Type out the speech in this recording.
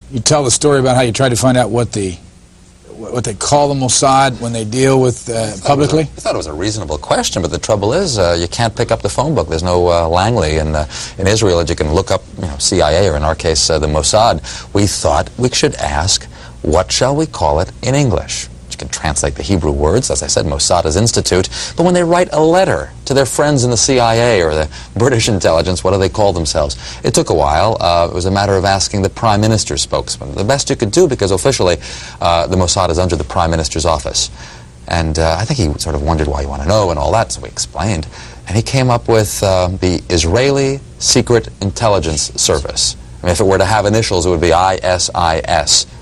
You tell the story about how you tried to find out what they call the Mossad when they deal with publicly? I thought it was a reasonable question, but the trouble is you can't pick up the phone book. There's no Langley in Israel that you can look up, CIA, or in our case, the Mossad. We thought we should ask, what shall we call it in English? You can translate the Hebrew words, as I said, Mossad is institute, but when they write a letter to their friends in the CIA or the British intelligence, what do they call themselves? It took a while. It was a matter of asking the Prime Minister's spokesman. The best you could do, because officially the Mossad is under the Prime Minister's office. And I think he sort of wondered why you want to know and all that, so we explained. And he came up with the Israeli Secret Intelligence Service. I mean, if it were to have initials, it would be ISIS.